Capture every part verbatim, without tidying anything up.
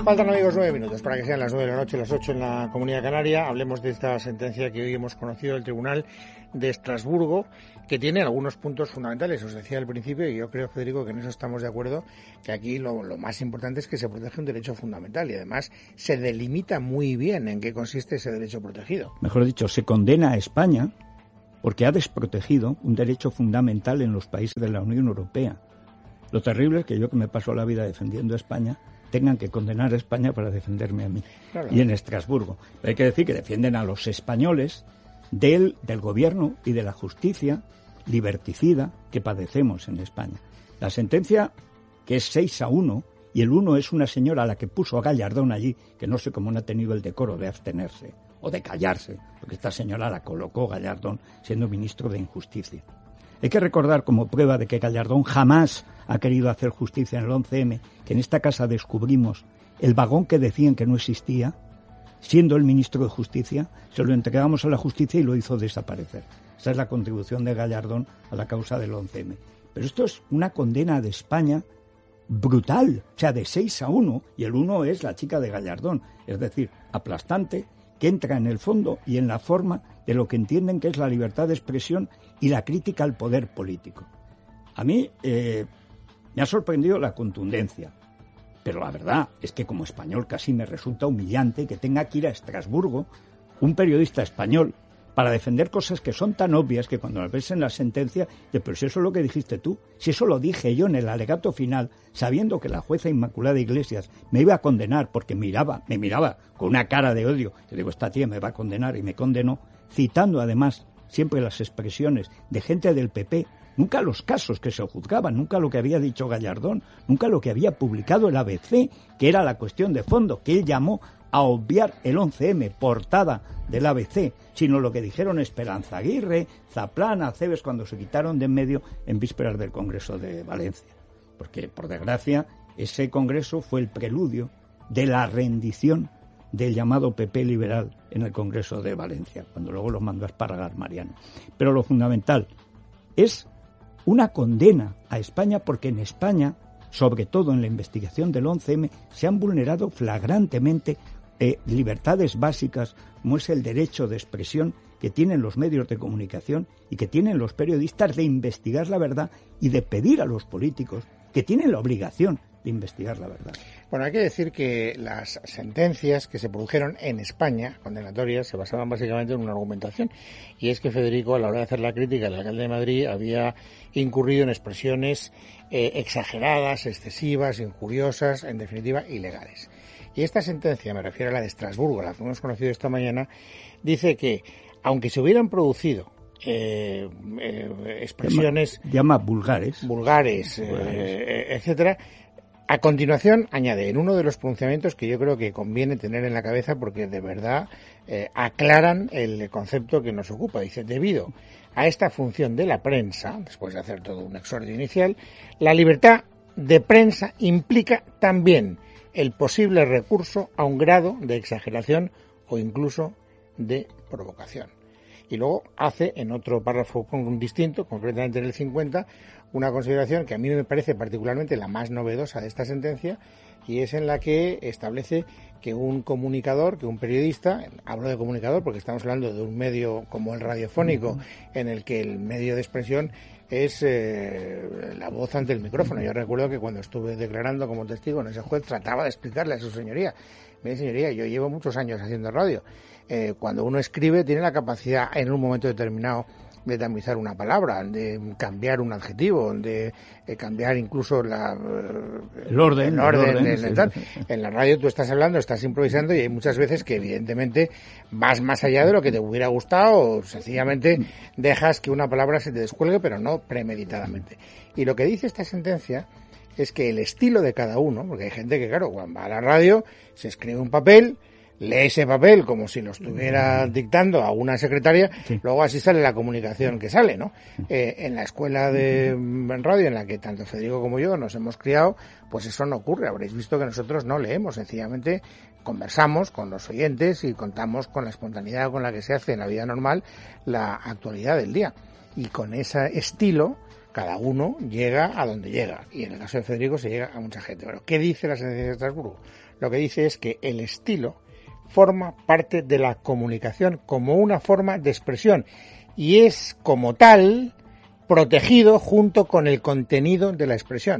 Faltan, amigos, nueve minutos para que sean las nueve de la noche, las ocho en la Comunidad Canaria. Hablemos de esta sentencia que hoy hemos conocido del Tribunal de Estrasburgo, que tiene algunos puntos fundamentales. Os decía al principio, y yo creo, Federico, que en eso estamos de acuerdo, que aquí lo, lo más importante es que se protege un derecho fundamental y además se delimita muy bien en qué consiste ese derecho protegido. Mejor dicho, se condena a España porque ha desprotegido un derecho fundamental en los países de la Unión Europea. Lo terrible es que yo, que me paso la vida defendiendo a España, tengan que condenar a España para defenderme a mí. Claro. Y en Estrasburgo. Pero hay que decir que defienden a los españoles del, del gobierno y de la justicia liberticida que padecemos en España. La sentencia, que es seis a uno, y el uno es una señora a la que puso a Gallardón allí, que no sé cómo no ha tenido el decoro de abstenerse o de callarse, porque esta señora la colocó Gallardón siendo ministro de Injusticia. Hay que recordar, como prueba de que Gallardón jamás ha querido hacer justicia en el once eme, que en esta casa descubrimos el vagón que decían que no existía, siendo el ministro de Justicia, se lo entregamos a la justicia y lo hizo desaparecer. Esa es la contribución de Gallardón a la causa del once eme. Pero esto es una condena de España brutal, o sea, de seis a uno, y el uno es la chica de Gallardón, es decir, aplastante, que entra en el fondo y en la forma de lo que entienden que es la libertad de expresión y la crítica al poder político. A mí eh, me ha sorprendido la contundencia, pero la verdad es que como español casi me resulta humillante que tenga que ir a Estrasburgo un periodista español para defender cosas que son tan obvias que cuando las ves en la sentencia, pero si eso es lo que dijiste tú, si eso lo dije yo en el alegato final, sabiendo que la jueza Inmaculada Iglesias me iba a condenar porque miraba, me miraba con una cara de odio, yo digo, esta tía me va a condenar, y me condenó, citando además siempre las expresiones de gente del P P, nunca los casos que se juzgaban, nunca lo que había dicho Gallardón, nunca lo que había publicado el A B C, que era la cuestión de fondo, que él llamó a obviar el once eme, portada del A B C, sino lo que dijeron Esperanza Aguirre, Zaplana, Cebes, cuando se quitaron de en medio en vísperas del Congreso de Valencia. Porque, por desgracia, ese Congreso fue el preludio de la rendición del llamado P P liberal en el Congreso de Valencia, cuando luego los mandó a esparragar Mariano. Pero lo fundamental es una condena a España, porque en España, sobre todo en la investigación del once eme, se han vulnerado flagrantemente eh, libertades básicas, como es el derecho de expresión que tienen los medios de comunicación y que tienen los periodistas de investigar la verdad y de pedir a los políticos que tienen la obligación de investigar la verdad. Bueno, hay que decir que las sentencias que se produjeron en España, condenatorias, se basaban básicamente en una argumentación, y es que Federico, a la hora de hacer la crítica, el alcalde de Madrid había incurrido en expresiones eh, exageradas, excesivas, injuriosas, en definitiva, ilegales. Y esta sentencia, me refiero a la de Estrasburgo, la que hemos conocido esta mañana, dice que, aunque se hubieran producido eh, eh, expresiones... Llama, llama vulgares. Vulgares, eh, etcétera. A continuación, añade, en uno de los pronunciamientos que yo creo que conviene tener en la cabeza porque de verdad eh, aclaran el concepto que nos ocupa. Dice, debido a esta función de la prensa, después de hacer todo un exordio inicial, la libertad de prensa implica también el posible recurso a un grado de exageración o incluso de provocación. Y luego hace, en otro párrafo distinto, concretamente en el cincuenta, una consideración que a mí me parece particularmente la más novedosa de esta sentencia, y es en la que establece que un comunicador, que un periodista, hablo de comunicador porque estamos hablando de un medio como el radiofónico, uh-huh. en el que el medio de expresión es eh, la voz ante el micrófono. Yo recuerdo que cuando estuve declarando como testigo en ese juez trataba de explicarle a su señoría, mire señoría, yo llevo muchos años haciendo radio, eh, cuando uno escribe tiene la capacidad en un momento determinado de tamizar una palabra, de cambiar un adjetivo, de, de cambiar incluso la, el orden. El orden, el orden el, sí. tal. En la radio tú estás hablando, estás improvisando y hay muchas veces que evidentemente vas más allá de lo que te hubiera gustado o sencillamente dejas que una palabra se te descuelgue, pero no premeditadamente. Y lo que dice esta sentencia es que el estilo de cada uno, porque hay gente que, claro, cuando va a la radio se escribe un papel, lee ese papel como si lo estuviera dictando a una secretaria, sí. Luego así sale la comunicación que sale, ¿no? Eh, en la escuela de radio en la que tanto Federico como yo nos hemos criado, pues eso no ocurre. Habréis visto que nosotros no leemos, sencillamente conversamos con los oyentes y contamos con la espontaneidad con la que se hace en la vida normal la actualidad del día. Y con ese estilo, cada uno llega a donde llega, y en el caso de Federico se llega a mucha gente. Bueno, ¿qué dice la sentencia de Estrasburgo? Lo que dice es que el estilo forma parte de la comunicación como una forma de expresión y es como tal protegido junto con el contenido de la expresión.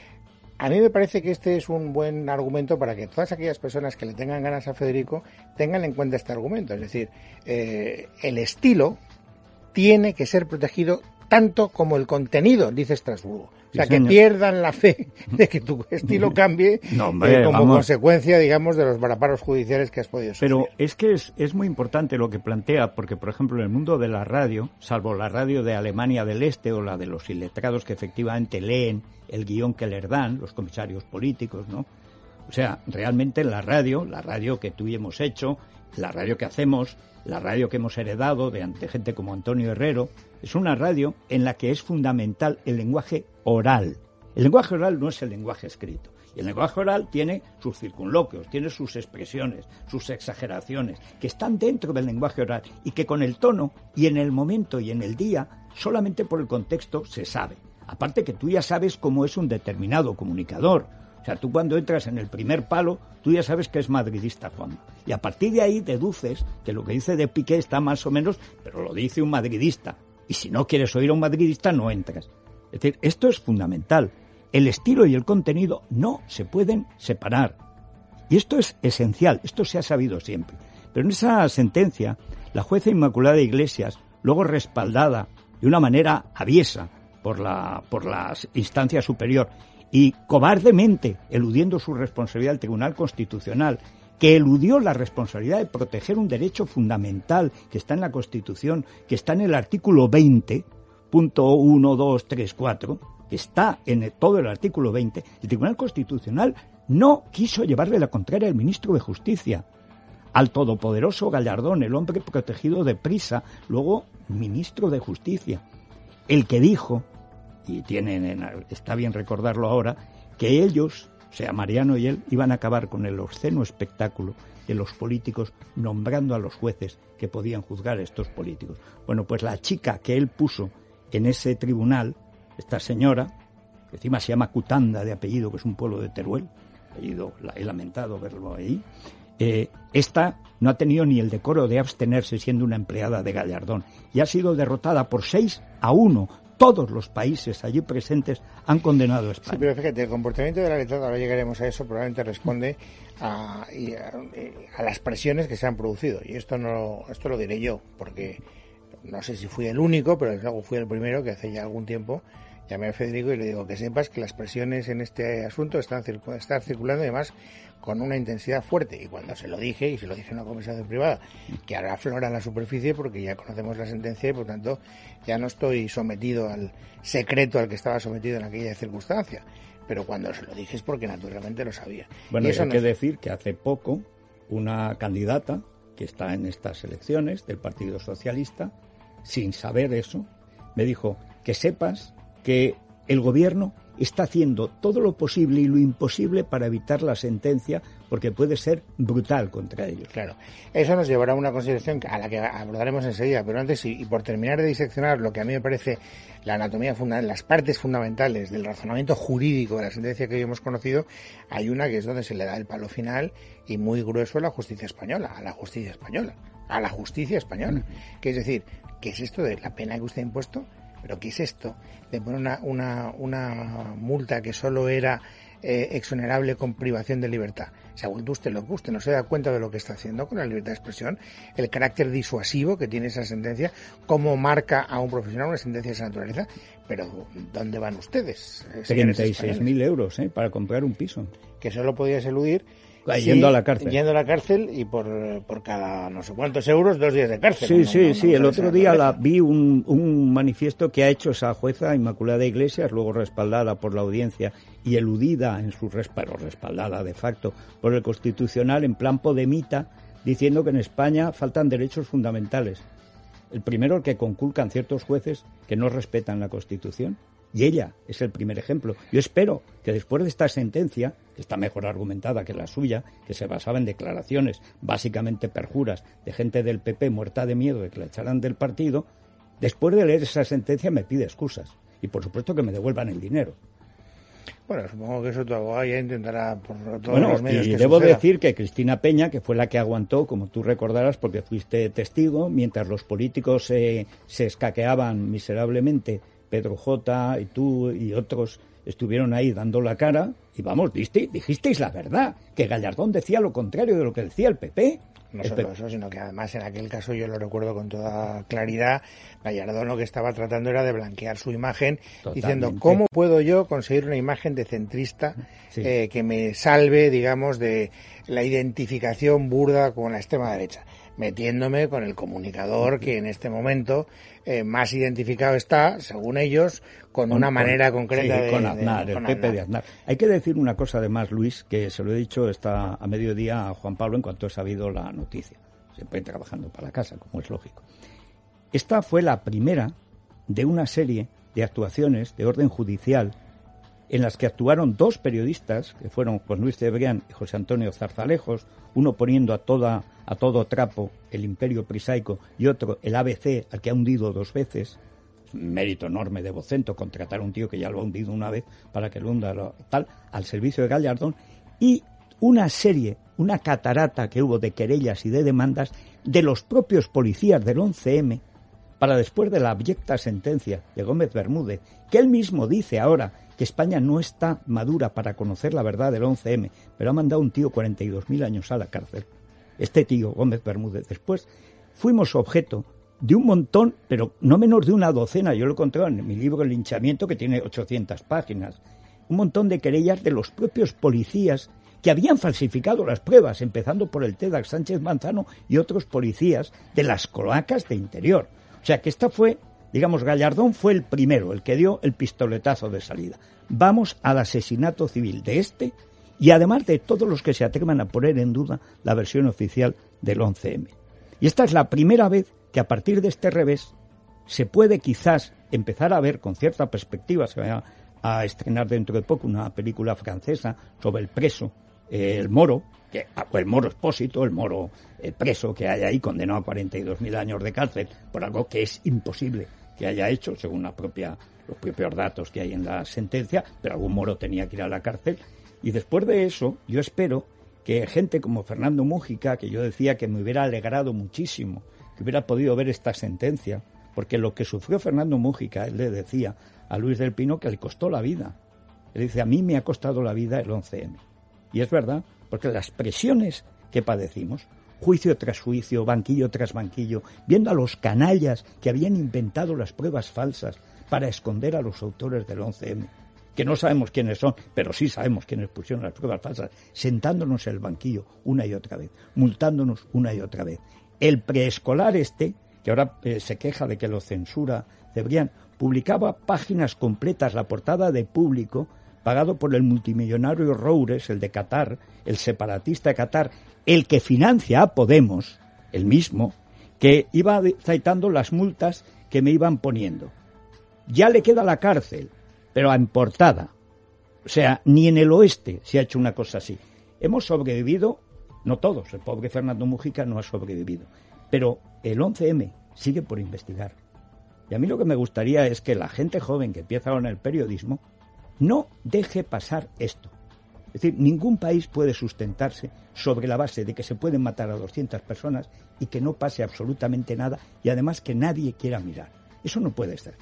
A mí me parece que este es un buen argumento para que todas aquellas personas que le tengan ganas a Federico tengan en cuenta este argumento. Es decir, eh, el estilo tiene que ser protegido tanto como el contenido, dice Estrasburgo. O sea, sí, que pierdan la fe de que tu estilo cambie no, hombre, eh, como vamos. consecuencia, digamos, de los varaparos judiciales que has podido sufrir. Pero es que es, es muy importante lo que plantea, porque, por ejemplo, en el mundo de la radio, salvo la radio de Alemania del Este o la de los iletrados que efectivamente leen el guión que les dan, los comisarios políticos, ¿no? O sea, realmente la radio, la radio que tú y hemos hecho, la radio que hacemos, la radio que hemos heredado de ante gente como Antonio Herrero, es una radio en la que es fundamental el lenguaje oral. El lenguaje oral no es el lenguaje escrito. Y el lenguaje oral tiene sus circunloquios, tiene sus expresiones, sus exageraciones, que están dentro del lenguaje oral y que con el tono y en el momento y en el día, solamente por el contexto se sabe. Aparte que tú ya sabes cómo es un determinado comunicador. O sea, tú cuando entras en el primer palo, tú ya sabes que es madridista Juanma. Y a partir de ahí deduces que lo que dice de Piqué está más o menos, pero lo dice un madridista. Y si no quieres oír a un madridista, no entras. Es decir, esto es fundamental. El estilo y el contenido no se pueden separar. Y esto es esencial, esto se ha sabido siempre. Pero en esa sentencia, la jueza Inmaculada Iglesias, luego respaldada de una manera aviesa por la, por la instancia superior, y cobardemente eludiendo su responsabilidad al Tribunal Constitucional, que eludió la responsabilidad de proteger un derecho fundamental que está en la Constitución, que está en el artículo veinte, punto uno, dos, tres, cuatro, que está en el, todo el artículo veinte, el Tribunal Constitucional no quiso llevarle la contraria al ministro de Justicia, al todopoderoso Gallardón, el hombre protegido de prisa, luego ministro de Justicia, el que dijo, y tienen, está bien recordarlo ahora, que ellos, o sea, Mariano y él, iban a acabar con el obsceno espectáculo de los políticos nombrando a los jueces que podían juzgar a estos políticos. Bueno, pues la chica que él puso en ese tribunal, esta señora, que encima se llama Cutanda de apellido, que es un pueblo de Teruel, apellido, he lamentado verlo ahí, eh, esta no ha tenido ni el decoro de abstenerse siendo una empleada de Gallardón y ha sido derrotada por seis a uno. Todos los países allí presentes han condenado a España. Sí, pero fíjate, el comportamiento de la letrada, ahora llegaremos a eso, probablemente responde a, a, a las presiones que se han producido. Y esto no esto lo diré yo, porque no sé si fui el único, pero luego fui el primero que hace ya algún tiempo llamé a Federico y le digo que sepas que las presiones en este asunto están, están circulando, además con una intensidad fuerte. Y cuando se lo dije, y se lo dije en una conversación privada, que ahora aflora en la superficie porque ya conocemos la sentencia y por tanto ya no estoy sometido al secreto al que estaba sometido en aquella circunstancia. Pero cuando se lo dije es porque naturalmente lo sabía. Bueno, y eso hay no que es... decir que hace poco una candidata que está en estas elecciones del Partido Socialista, sin saber eso, me dijo que sepas que el gobierno está haciendo todo lo posible y lo imposible para evitar la sentencia porque puede ser brutal contra ellos. Claro, eso nos llevará a una consideración a la que abordaremos enseguida, pero antes, y, y por terminar de diseccionar lo que a mí me parece la anatomía fundamental, las partes fundamentales del razonamiento jurídico de la sentencia que hoy hemos conocido, hay una que es donde se le da el palo final y muy grueso a la justicia española, a la justicia española, a la justicia española, que es decir, ¿qué es esto de la pena que usted ha impuesto? ¿Pero qué es esto de poner una, una, una multa que solo era eh, exonerable con privación de libertad? ¿Se ha vuelto usted loco? ¿Usted no se da cuenta de lo que está haciendo con la libertad de expresión? El carácter disuasivo que tiene esa sentencia, cómo marca a un profesional una sentencia de esa naturaleza. Pero ¿dónde van ustedes? treinta y seis mil euros ¿eh? Para comprar un piso. Que solo podías eludir yendo sí, a la cárcel. Yendo a la cárcel y por, por cada no sé cuántos euros, dos días de cárcel. Sí, no, sí, no, no, sí. no el otro día la, vi un, un manifiesto que ha hecho esa jueza Inmaculada Iglesias, luego respaldada por la audiencia y eludida en su respaldo, respaldada de facto por el Constitucional en plan podemita, diciendo que en España faltan derechos fundamentales. El primero, el que conculcan ciertos jueces que no respetan la Constitución. Y ella es el primer ejemplo. Yo espero que después de esta sentencia, que está mejor argumentada que la suya, que se basaba en declaraciones básicamente perjuras de gente del P P muerta de miedo de que la echaran del partido, después de leer esa sentencia me pide excusas. y por supuesto que me devuelvan el dinero. Bueno, supongo que eso tu abogado ya intentará por todos bueno, los medios y que debo suceda. decir que Cristina Peña, que fue la que aguantó, como tú recordarás, porque fuiste testigo, mientras los políticos eh, se escaqueaban miserablemente, Pedro J. y tú y otros estuvieron ahí dando la cara, y vamos, diste, dijisteis la verdad, que Gallardón decía lo contrario de lo que decía el P P. No solo eso, sino que además en aquel caso yo lo recuerdo con toda claridad, Gallardón lo que estaba tratando era de blanquear su imagen, totalmente, diciendo ¿cómo puedo yo conseguir una imagen de centrista sí. eh, que me salve, digamos, de la identificación burda con la extrema derecha? Metiéndome con el comunicador que en este momento eh, más identificado está, según ellos, con, con una manera con, concreta sí, de... con Aznar, de, el con Pepe Aznar. de Aznar. Hay que decir una cosa además, Luis, que se lo he dicho esta, a mediodía a Juan Pablo en cuanto he sabido la noticia. Siempre trabajando para la casa, como es lógico. Esta fue la primera de una serie de actuaciones de orden judicial en las que actuaron dos periodistas, que fueron Juan Luis Cebrián y José Antonio Zarzalejos, uno poniendo a toda a todo trapo el imperio prisaico y otro el A B C, al que ha hundido dos veces. Un mérito enorme de Vocento contratar a un tío que ya lo ha hundido una vez para que lo hunda tal, al servicio de Gallardón, y una serie, una catarata que hubo de querellas y de demandas de los propios policías del once eme para después de la abyecta sentencia de Gómez Bermúdez, que él mismo dice ahora que España no está madura para conocer la verdad del once eme, pero ha mandado un tío cuarenta y dos mil años a la cárcel. Este tío, Gómez Bermúdez, después fuimos objeto de un montón, pero no menos de una docena, yo lo he contado en mi libro El linchamiento, que tiene ochocientas páginas, un montón de querellas de los propios policías que habían falsificado las pruebas, empezando por el TEDx Sánchez Manzano y otros policías de las cloacas de Interior. O sea que esta fue, digamos, Gallardón fue el primero, el que dio el pistoletazo de salida. Vamos al asesinato civil de este y además de todos los que se atrevan a poner en duda la versión oficial del once eme. Y esta es la primera vez que a partir de este revés se puede quizás empezar a ver con cierta perspectiva, se va a, a estrenar dentro de poco una película francesa sobre el preso, eh, el Moro, que, el Moro Expósito, el Moro el preso que hay ahí condenado a cuarenta y dos mil años de cárcel por algo que es imposible que haya hecho, según la propia, los propios datos que hay en la sentencia, pero algún moro tenía que ir a la cárcel. Y después de eso, yo espero que gente como Fernando Múgica, que yo decía que me hubiera alegrado muchísimo, que hubiera podido ver esta sentencia, porque lo que sufrió Fernando Múgica, él le decía a Luis del Pino que le costó la vida. Él dice, a mí me ha costado la vida el once eme. Y es verdad, porque las presiones que padecimos, juicio tras juicio, banquillo tras banquillo, viendo a los canallas que habían inventado las pruebas falsas para esconder a los autores del once eme, que no sabemos quiénes son, pero sí sabemos quiénes pusieron las pruebas falsas, sentándonos en el banquillo una y otra vez, multándonos una y otra vez. El preescolar este, que ahora eh, se queja de que lo censura Cebrián, publicaba páginas completas, la portada de Público, pagado por el multimillonario Roures, el de Qatar, el separatista de Qatar, el que financia a Podemos, el mismo, que iba citando las multas que me iban poniendo. Ya le queda la cárcel, pero en portada. O sea, ni en el oeste se ha hecho una cosa así. Hemos sobrevivido, no todos, el pobre Fernando Múgica no ha sobrevivido, pero el once eme sigue por investigar. Y a mí lo que me gustaría es que la gente joven que empieza ahora en el periodismo no deje pasar esto. Es decir, ningún país puede sustentarse sobre la base de que se pueden matar a doscientas personas y que no pase absolutamente nada y además que nadie quiera mirar. Eso no puede ser.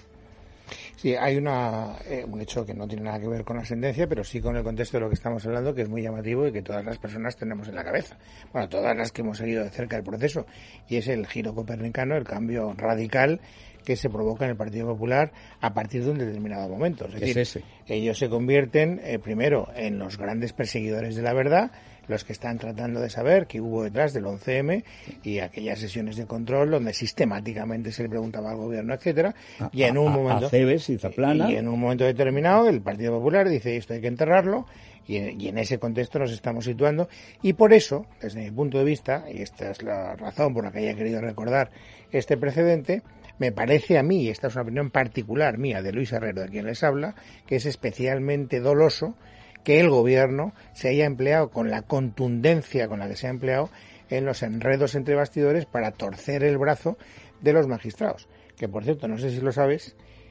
Sí, hay una, eh, un hecho que no tiene nada que ver con la sentencia, pero sí con el contexto de lo que estamos hablando, que es muy llamativo y que todas las personas tenemos en la cabeza. Bueno, todas las que hemos seguido de cerca el proceso, y es el giro copernicano, el cambio radical que se provoca en el Partido Popular a partir de un determinado momento. Es decir, es ese? ellos se convierten eh, primero en los grandes perseguidores de la verdad, los que están tratando de saber qué hubo detrás del once eme y aquellas sesiones de control donde sistemáticamente se le preguntaba al gobierno, etcétera, y en un a, momento a Cebes y Zaplana, y en un momento determinado el Partido Popular dice esto hay que enterrarlo, y, y en ese contexto nos estamos situando, y por eso, desde mi punto de vista, y esta es la razón por la que haya querido recordar este precedente, me parece a mí, y esta es una opinión particular mía de Luis Herrero, de quien les habla, que es especialmente doloso que el gobierno se haya empleado con la contundencia con la que se ha empleado en los enredos entre bastidores para torcer el brazo de los magistrados. Que, por cierto, no sé si lo sabes,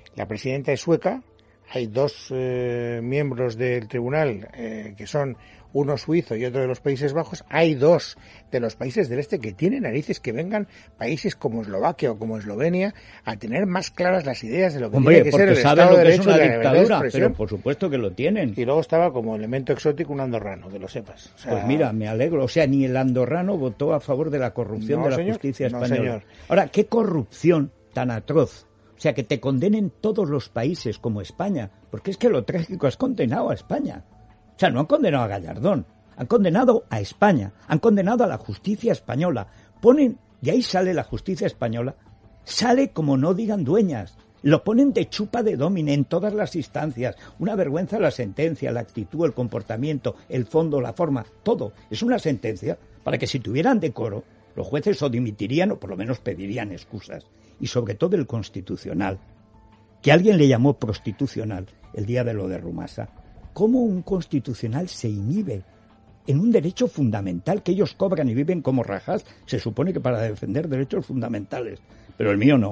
la presidenta es sueca, hay dos eh, miembros del tribunal eh, que son uno suizo y otro de los Países Bajos, hay dos de los países del este que tienen narices que vengan países como Eslovaquia o como Eslovenia a tener más claras las ideas de lo que Hombre, tiene que ser el Estado de Derecho y la libertad de expresión. Pero por supuesto que lo tienen. Y luego estaba como elemento exótico un andorrano, que lo sepas. O sea, pues mira, me alegro. O sea, ni el andorrano votó a favor de la corrupción no, de la señor, justicia no, española. Señor. Ahora, ¿qué corrupción tan atroz? O sea, que te condenen todos los países como España, porque es que lo trágico es condenado a España. O sea, no han condenado a Gallardón, han condenado a España, han condenado a la justicia española. Ponen, y ahí sale la justicia española, sale como no digan dueñas. Lo ponen de chupa de domine en todas las instancias. Una vergüenza la sentencia, la actitud, el comportamiento, el fondo, la forma, todo. Es una sentencia para que si tuvieran decoro, los jueces o dimitirían o por lo menos pedirían excusas. Y sobre todo el constitucional, que alguien le llamó prostitucional el día de lo de Rumasa. ¿Cómo un constitucional se inhibe en un derecho fundamental que ellos cobran y viven como rajas? Se supone que para defender derechos fundamentales, pero el mío no.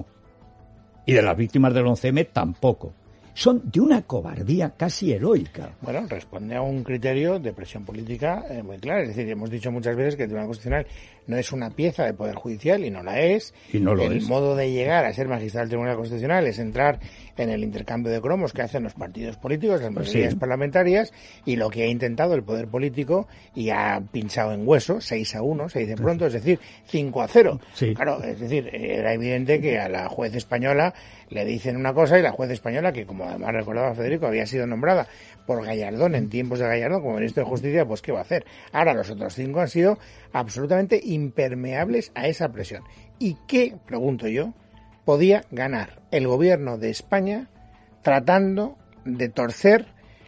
Y de las víctimas del once eme tampoco. Son de una cobardía casi heroica. Bueno, responde a un criterio de presión política eh, muy claro. Es decir, hemos dicho muchas veces que el Tribunal Constitucional no es una pieza de Poder Judicial y no la es. Y no lo el es. modo de llegar a ser magistrado del Tribunal Constitucional es entrar en el intercambio de cromos que hacen los partidos políticos, las mayorías sí. parlamentarias, y lo que ha intentado el Poder Político y ha pinchado en hueso, seis a uno, se dice pronto, es decir, cinco a cero. Sí. Claro, es decir, era evidente que a la juez española le dicen una cosa y la juez española, que como además recordaba Federico, había sido nombrada por Gallardón en tiempos de Gallardón como ministro de Justicia, pues ¿qué va a hacer? Ahora los otros cinco han sido absolutamente impermeables a esa presión. ¿Y qué, pregunto yo, podía ganar el gobierno de España tratando de torcer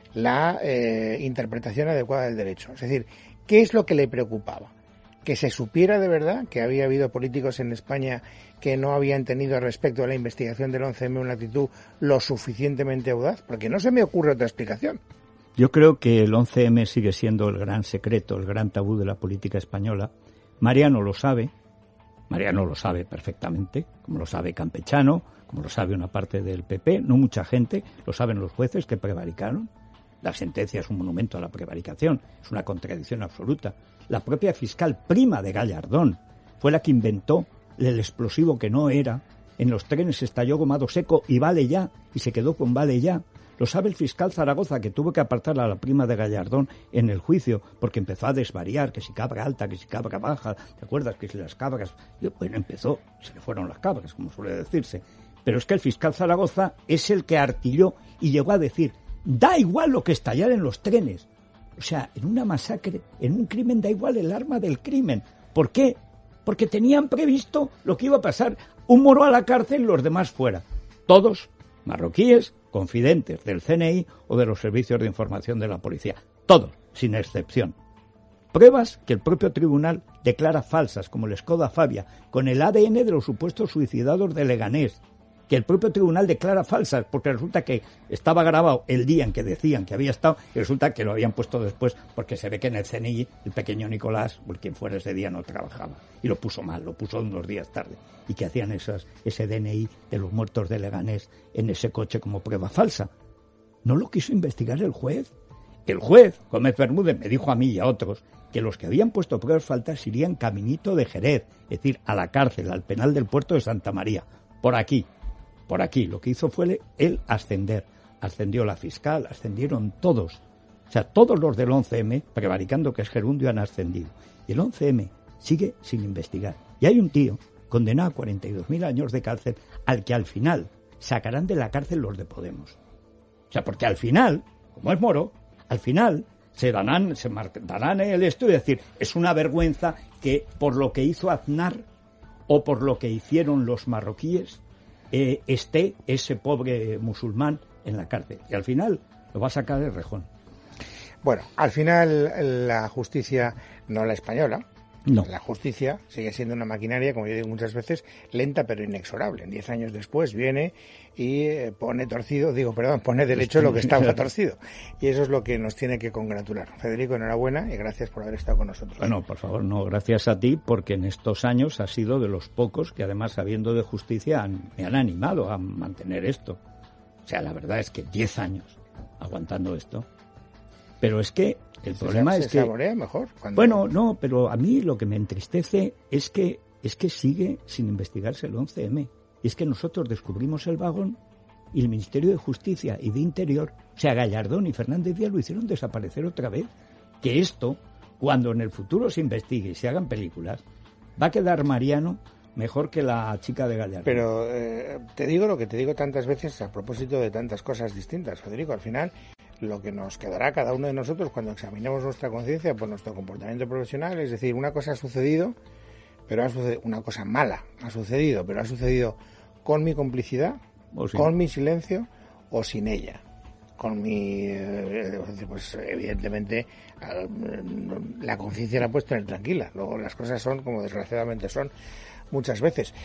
la eh, interpretación adecuada del derecho? Es decir, ¿qué es lo que le preocupaba? Que se supiera de verdad que había habido políticos en España que no habían tenido respecto a la investigación del once eme una actitud lo suficientemente audaz, porque no se me ocurre otra explicación. Yo creo que el once eme sigue siendo el gran secreto, el gran tabú de la política española. Mariano lo sabe, Mariano lo sabe perfectamente, como lo sabe Campechano, como lo sabe una parte del pe pe, no mucha gente, lo saben los jueces que prevaricaron. La sentencia es un monumento a la prevaricación, es una contradicción absoluta. La propia fiscal prima de Gallardón fue la que inventó el explosivo que no era. En los trenes estalló gomado seco y vale ya, y se quedó con vale ya. Lo sabe el fiscal Zaragoza, que tuvo que apartar a la prima de Gallardón en el juicio, porque empezó a desvariar, que si cabra alta, que si cabra baja, ¿te acuerdas? Que si las cabras... Bueno, empezó, se le fueron las cabras, como suele decirse. Pero es que el fiscal Zaragoza es el que artilló y llegó a decir, da igual lo que estallara en los trenes. O sea, en una masacre, en un crimen, da igual el arma del crimen. ¿Por qué? Porque tenían previsto lo que iba a pasar. Un moro a la cárcel, los demás fuera. Todos marroquíes, confidentes del ce ene i o de los servicios de información de la policía. Todos, sin excepción. Pruebas que el propio tribunal declara falsas, como el Skoda Fabia, con el a de ene de los supuestos suicidados de Leganés, que el propio tribunal declara falsas, porque resulta que estaba grabado el día en que decían que había estado, y resulta que lo habían puesto después, porque se ve que en el ce ene i el pequeño Nicolás, o quien fuera ese día, no trabajaba, y lo puso mal, lo puso unos días tarde, y que hacían esas, ese de ene i de los muertos de Leganés en ese coche como prueba falsa. No lo quiso investigar el juez. El juez, Gómez Bermúdez, me dijo a mí y a otros que los que habían puesto pruebas falsas irían caminito de Jerez, es decir, a la cárcel, al penal del puerto de Santa María, por aquí. Por aquí, lo que hizo fue él ascender. Ascendió la fiscal, ascendieron todos. O sea, todos los del once eme, prevaricando que es gerundio, han ascendido. Y el once eme sigue sin investigar. Y hay un tío condenado a cuarenta y dos mil años de cárcel, al que al final sacarán de la cárcel los de Podemos. O sea, porque al final, como es moro, al final se darán, se darán el esto y decir, es una vergüenza que por lo que hizo Aznar o por lo que hicieron los marroquíes, Eh, esté ese pobre musulmán en la cárcel. Y al final lo va a sacar el rejón. Bueno, al final la justicia, no la española, no. La justicia sigue siendo una maquinaria, como yo digo muchas veces, lenta pero inexorable. Diez años después viene y pone torcido, digo, perdón, pone derecho lo que estaba torcido. Y eso es lo que nos tiene que congratular. Federico, enhorabuena y gracias por haber estado con nosotros. Bueno, por favor, no, gracias a ti, porque en estos años has sido de los pocos que además, sabiendo de justicia, han, me han animado a mantener esto. sea, la verdad es que diez años aguantando esto. Pero es que el se problema se es que... saborea mejor. Cuando... Bueno, no, pero a mí lo que me entristece es que, es que sigue sin investigarse el once eme. Y es que nosotros descubrimos el vagón y el Ministerio de Justicia y de Interior, o sea, Gallardón y Fernández Díaz lo hicieron desaparecer otra vez. Que esto, cuando en el futuro se investigue y se hagan películas, va a quedar Mariano mejor que la chica de Gallardón. Pero eh, te digo lo que te digo tantas veces a propósito de tantas cosas distintas, Federico. Al final, lo que nos quedará a cada uno de nosotros cuando examinemos nuestra conciencia por nuestro comportamiento profesional, es decir, una cosa ha sucedido, pero ha sucedido, una cosa mala ha sucedido, pero ha sucedido con mi complicidad, sí. con mi silencio o sin ella. Con mi, eh, pues evidentemente la conciencia la he puesto en el tranquila. Luego las cosas son como desgraciadamente son muchas veces.